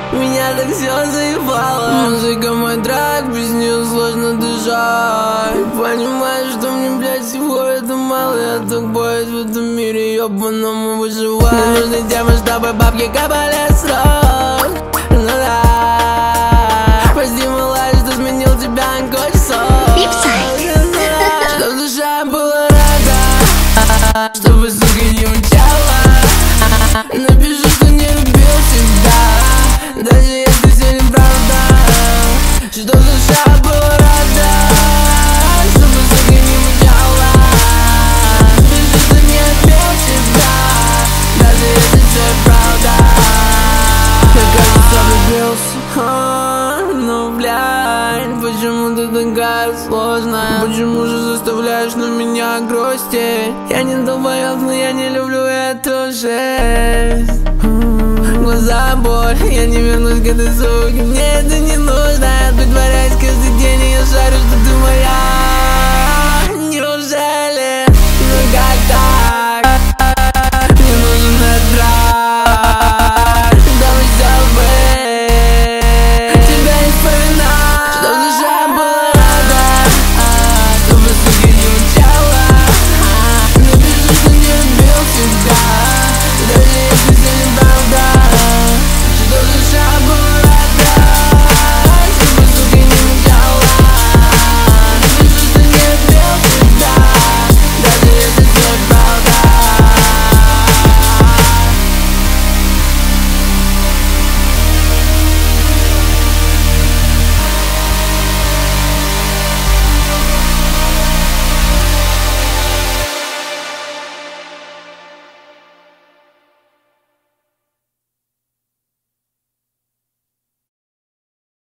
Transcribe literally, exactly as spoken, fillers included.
Меня так все заебало. Музыка мой драг, без нее сложно дышать. Понимаешь, что мне, блядь, всего это мало. Я так боюсь в этом мире ёбаному выживать. Мне нужны темы, чтобы бабки капали срок. Ну да, прости, малая, что сменил тебя на кольцо. Чтоб душа была рада, чтобы, сука, не мчала. Напишу, что не любил тебя, даже если все неправда. Чтоб душа была рада, чтобы, сука, не мчала. Напишу, что не любил тебя, даже если все правда. Я, кажется, влюбился, а, ну, блядь, почему ты такая сложная? Почему же заставляешь на меня грустить? Я не долбоёб, но я не люблю эту жесть. Глаза боль, я не вернусь к этой суке. Мне это не нужно, я притворяюсь каждый день, и я шарю, что ты моя.